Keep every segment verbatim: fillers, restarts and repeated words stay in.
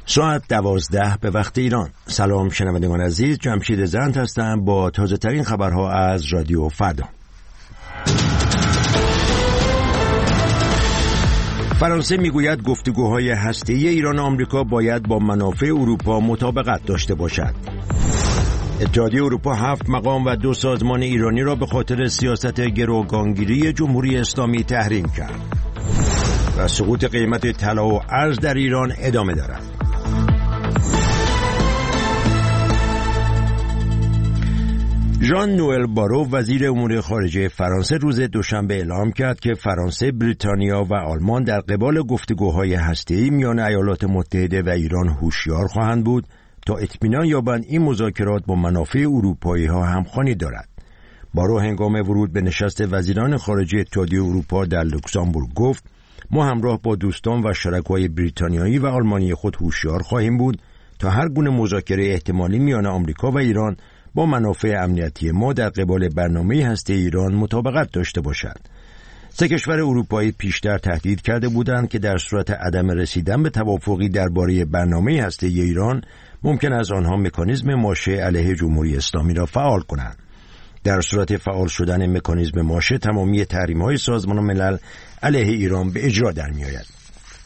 ساعت دوازده به وقت ایران. سلام شنوندگان عزیز، جمشید زند هستم با تازه ترین خبرها از رادیو فردا. فرانسه میگوید گفتگوهای هسته‌ای ایران و آمریکا باید با منافع اروپا مطابقت داشته باشد. اتحادیه اروپا هفت مقام و دو سازمان ایرانی را به خاطر سیاست گروگانگیری جمهوری اسلامی تحریم کرد. و سقوط قیمت طلا و ارز در ایران ادامه دارد. ژان نوئل بارو وزیر امور خارجه فرانسه روز دوشنبه اعلام کرد که فرانسه، بریتانیا و آلمان در قبال گفتگوهای هسته‌ای میان ایالات متحده و ایران هوشیار خواهند بود تا اطمینان یابند این مذاکرات با منافع اروپایی‌ها همخوانی دارد. بارو هنگام ورود به نشست وزیران خارجه اتحادیه اروپا در لوکزامبورگ گفت: ما همراه با دوستان و شرکای بریتانیایی و آلمانی خود هوشیار خواهیم بود تا هر گونه مذاکره احتمالی میان آمریکا و ایران با منافع امنیتی ما در قبال برنامه هسته ایران مطابقت داشته باشد. سه کشور اروپایی پیشتر تهدید کرده بودند که در صورت عدم رسیدن به توافقی درباره برنامه هسته ایران ممکن است آنها مکانیزم ماشه علیه جمهوری اسلامی را فعال کنند. در صورت فعال شدن مکانیزم ماشه تمامی تحریم‌های سازمان ملل علیه ایران به اجرا در می‌آید.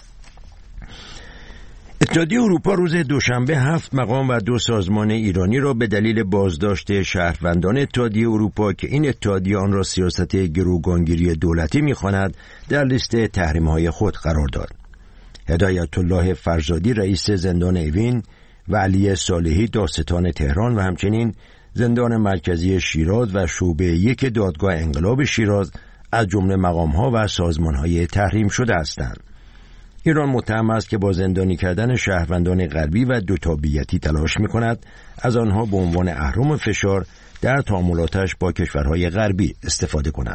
اتحادیه اروپا روز دوشنبه هفت مقام و دو سازمان ایرانی را به دلیل بازداشت شهروندان اتحادیه اروپا که این اتحادیه آن را سیاست گروگانگیری دولتی می‌خواند در لیست تحریم‌های خود قرار داد. هدایت الله فرزادی رئیس زندان اوین و علی صالحی دادستان تهران و همچنین زندان مرکزی شیراز و شعبه یک دادگاه انقلاب شیراز از جمله مقام‌ها و سازمان‌های تحریم شده هستند. ایران متهم است که با زندانی کردن شهروندان غربی و دوتابیتی تلاش می‌کند از آنها به عنوان اهرم فشار در تعاملاتش با کشورهای غربی استفاده کند.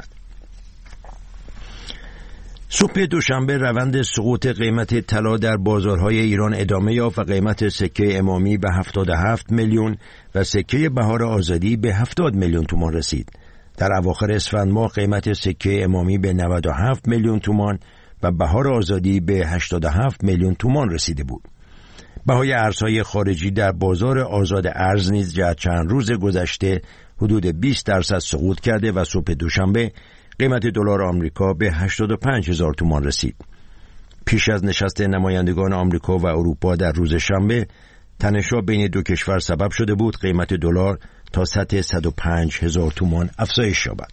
صبح دوشنبه روند سقوط قیمت طلا در بازارهای ایران ادامه یافت و قیمت سکه امامی به هفتاد و هفت میلیون و سکه بهار آزادی به هفتاد میلیون تومان رسید. در اواخر اسفند ماه قیمت سکه امامی به نود و هفت میلیون تومان و بهار آزادی به هشتاد و هفت میلیون تومان رسیده بود. بهای ارزهای خارجی در بازار آزاد ارز نیز جهت چند روز گذشته حدود بیست درصد سقوط کرده و صبح دوشنبه قیمت دلار آمریکا به هشتاد و پنج هزار تومان رسید. پیش از نشست نمایندگان آمریکا و اروپا در روز شنبه، تنش‌ها بین دو کشور سبب شده بود قیمت دلار تا سطح صد و پنج هزار تومان افزایش یابد.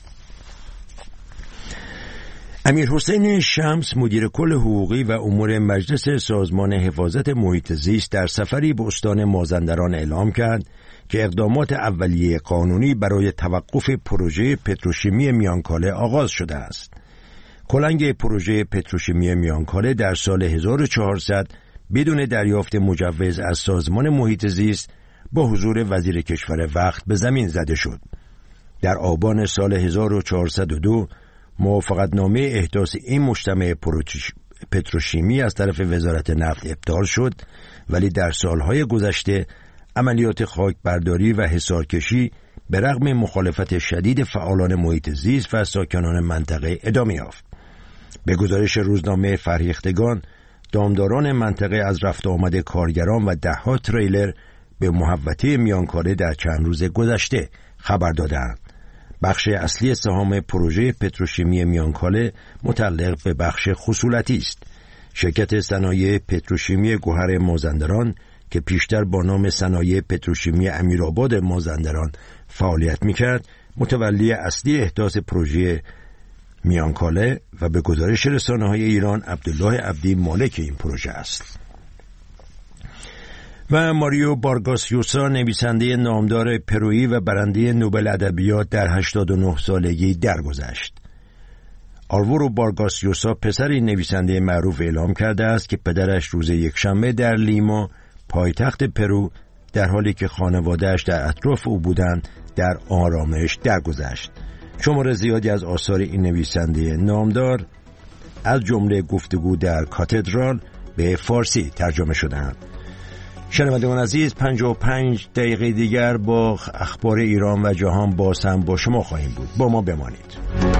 امیر حسین شمس مدیر کل حقوقی و امور مجلس سازمان حفاظت محیط زیست در سفری به استان مازندران اعلام کرد که اقدامات اولیه قانونی برای توقف پروژه پتروشیمی میانکاله آغاز شده است. کلنگ پروژه پتروشیمی میانکاله در سال هزار و چهارصد بدون دریافت مجوز از سازمان محیط زیست با حضور وزیر کشور وقت به زمین زده شد. در آبان سال هزار و چهارصد و دو موافقتنامه احداث این مجتمع پتروشیمی از طرف وزارت نفت ابطال شد، ولی در سالهای گذشته عملیات خاکبرداری و حصارکشی به رغم مخالفت شدید فعالان محیط زیست و ساکنان منطقه ادامه یافت. به گزارش روزنامه فرهیختگان، دامداران منطقه از رفت آمد کارگران و ده‌ها تریلر به محوطه میانکاله در چند روز گذشته خبر دادند. بخش اصلی سهام پروژه پتروشیمی میانکاله متعلق به بخش خصولتی است. شرکت صنایع پتروشیمی گوهر مازندران که پیشتر با نام صنایع پتروشیمی امیرآباد مازندران فعالیت می‌کرد، متولی اصلی احداث پروژه میانکاله و به گزارش رسانه‌های ایران عبدالله عبدی مالک این پروژه است. و ماریو بارگاس یوسا نویسنده نامدار پرویی و برنده نوبل ادبیات در هشتاد و نه سالگی درگذشت. آلوارو بارگاس یوسا پسر این نویسنده معروف اعلام کرده است که پدرش روز یکشنبه در لیما پایتخت پرو در حالی که خانواده‌اش در اطراف او بودند در آرامش درگذشت. شمار زیادی از آثار این نویسنده نامدار از جمله گفتگو در کاتدرال به فارسی ترجمه شده‌اند. شنوندگان عزیز، پنجاه و پنج دقیقه دیگر با اخبار ایران و جهان باز هم با شما خواهیم بود. با ما بمانید.